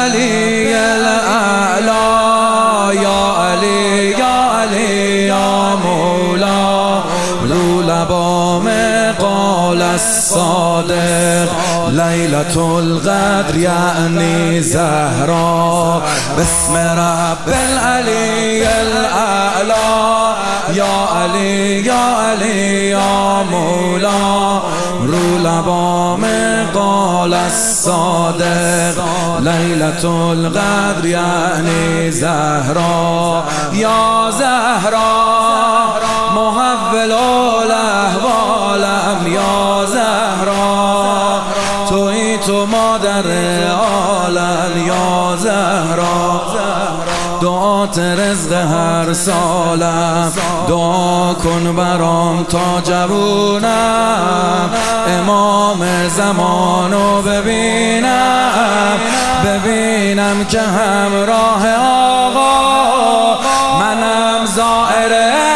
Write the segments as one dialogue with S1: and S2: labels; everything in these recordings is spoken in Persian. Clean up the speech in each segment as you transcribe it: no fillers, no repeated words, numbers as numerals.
S1: بالعلي الأعلى يا علي يا علي يا مولا رو لبام قال الصادق ليلة القدر يعني زهرا باسم رب العلي الأعلى يا علي يا علي يا مولا رو لبام قال الصادق ليلة القدر يعني زهرا يا زهرا محول الاحوالم یا زهرا تویی تو مادر عالم یا زهرا دعات رزق هر سالم دعا کن برام تا جوونم امام زمانو ببینم که همراه آقا منم زائر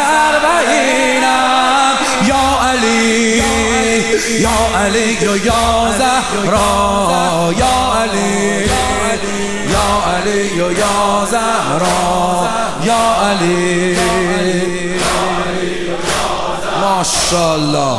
S1: اربعینم یا علی یا علی یا زهرا یا علی یا علی یا زهرا یا علی ماشاءالله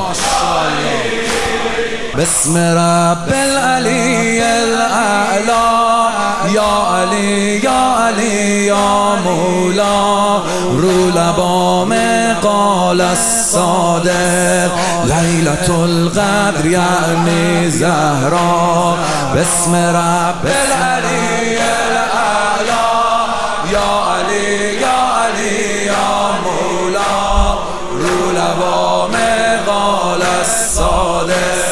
S1: باسم رب العلی الاعلی یا علی یا علی یا مولا رو لبام قال الصادق لیلة القدر یعنی زهرا باسم رب العلی الاعلی یا علی یا علی یا مولا رو لبام قال الصادق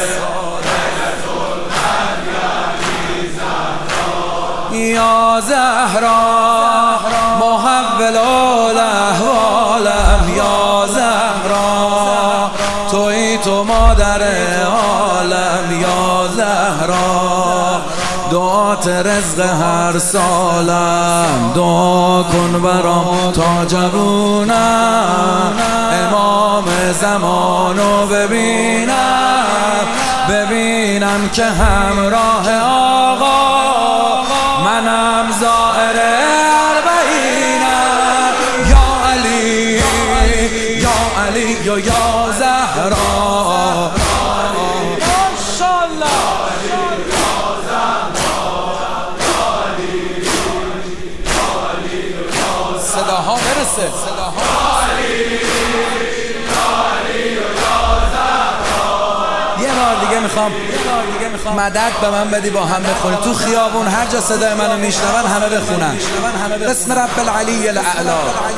S1: یا زهرا محول الاحوالم یا زهرا تویی تو مادر عالم یا زهرا دعات رزق هر سالم دعا کن برام تا جوونم امام زمانو ببینم که همراه آقا منم زائر اربعینم یا علی یا علی یا زهرا ماشاءالله صداها برسه یه بار دیگه میخوام مدد به من بدی با هم بخونی تو خیابون هر جا صدای منو میشنون همه بخونن باسم رب العلی الاعلی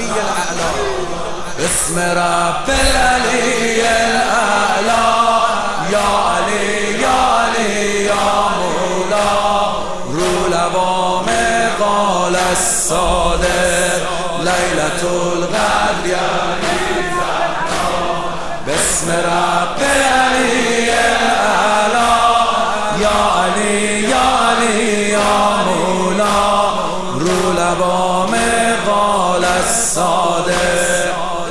S1: باسم رب العلی الاعلی یا علی یا علی یا مولا رو لبام قال الصادق لیلة القدر یعنی زهرا باسم رب العلی الاعلی یا علی یا علی یا مولا رو لبام قال الصادق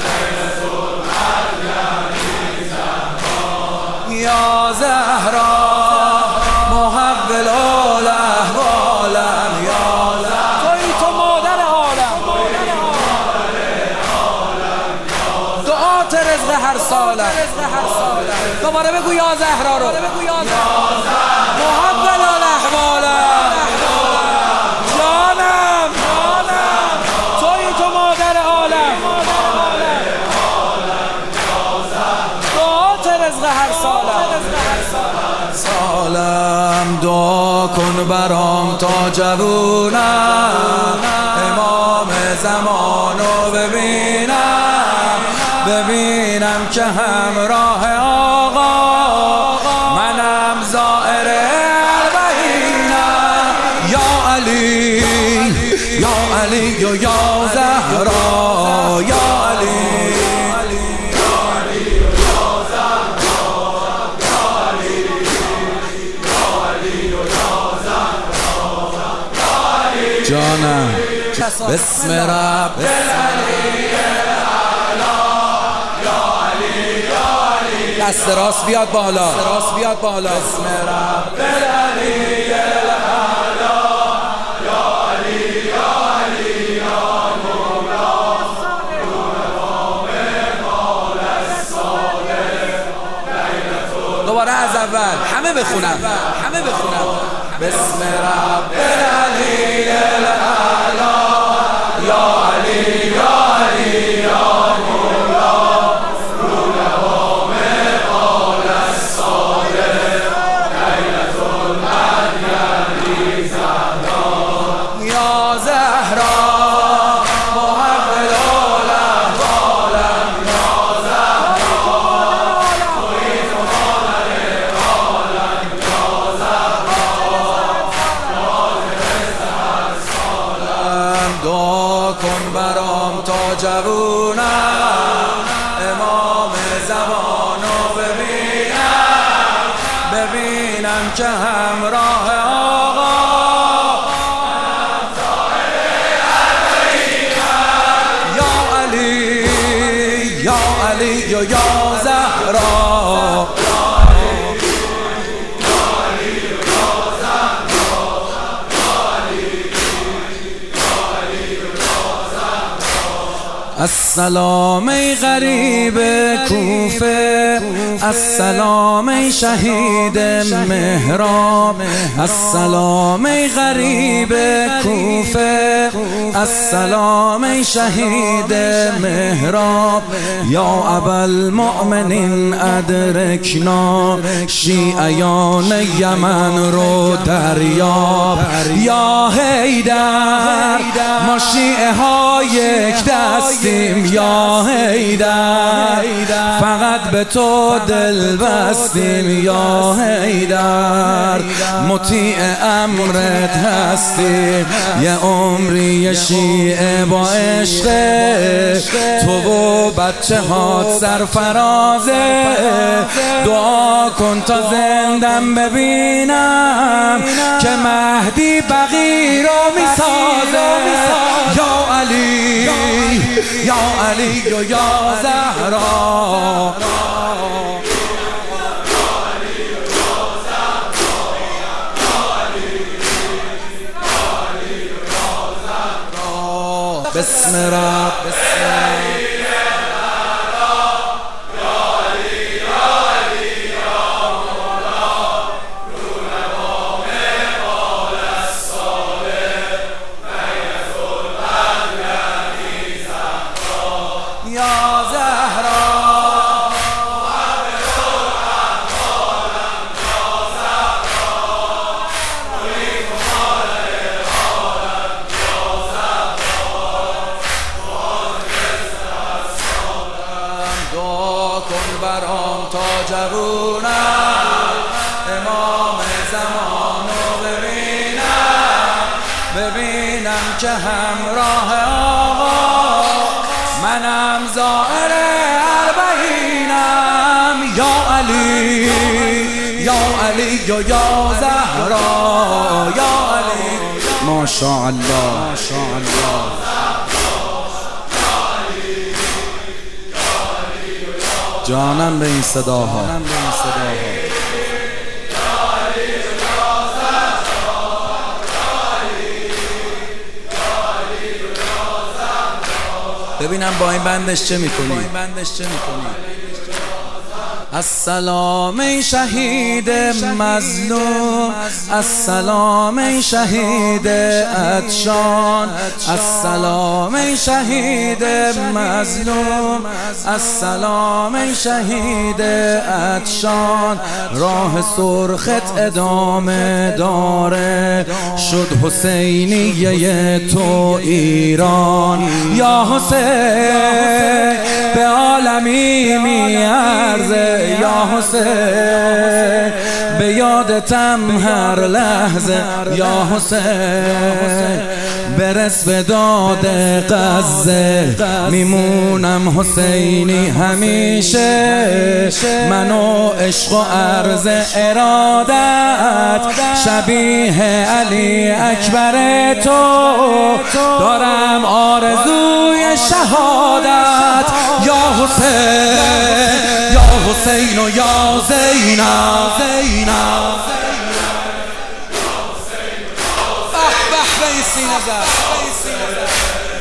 S1: یا زهرا محول الاحوالم یا زهرا تویی تو مادر عالم دعات رزق هر سالم دوباره بگو یا زهرا رو محول الاحوالم جانم تویی تو مادر عالم دعات رزق هر سالم دعا کن برام تا جوونم امام زمانو ببینم که همراه آقا منم زائر اربعینم یا علی یا علی یا زهرا یا علی جانم باسم رب العلی دست راست بیاد بالا باسم رب العلی الاعلی بخونم بسم رب العلی الاعلی یا علی یا علی یا مولا روله مقال الصادق لیلة المدین زهرا یا زهرا کن برام تا جوونم امام زمانو ببینم که همراه آقا یا علی یا علی یا زهرا السلام ای غریب کوفه السلام ای شهید مهراب السلام ای غریب کوفه السلام ای شهید مهراب یا ابوالمؤمنین ادرکنا شیعیان یمن رو دریاب یا حیدر ما شیعه ها یک دستی یا حیدر فقط به تو دل بستیم یا حیدر مطیع امرت هستیم یه عمری شیعه با عشق تو و بچه هات سرفرازه دعا کن تا زندم ببینم که مهدی بقی رو میسازه یا علی یا علی و یا زهرا بسم رب یا زهرا دعا کن برام تا جوونم امام زمانو ببینم که همراه آقا منم زائر اربعینم یا علی یا علی یا زهرا یا علی ماشاءالله جانم به این صداها ببینم با این بندش چه میکنی السلام ای شهید مظلوم السلام ای شهید عطشان السلام ای شهید مظلوم السلام ای شهید عطشان راه سرخت ادامه داره شد حسینیه تو ایران یا حسین به عالمی میارزه یا حسین به یادتم هر لحظه یا حسین برس به داد غزه میمونم حسینی همیشه منو عشق و عرض ارادت شبیه علی اکبر تو دارم آرزوی شهادت یا حسین و یا زینب به به به این سینه زد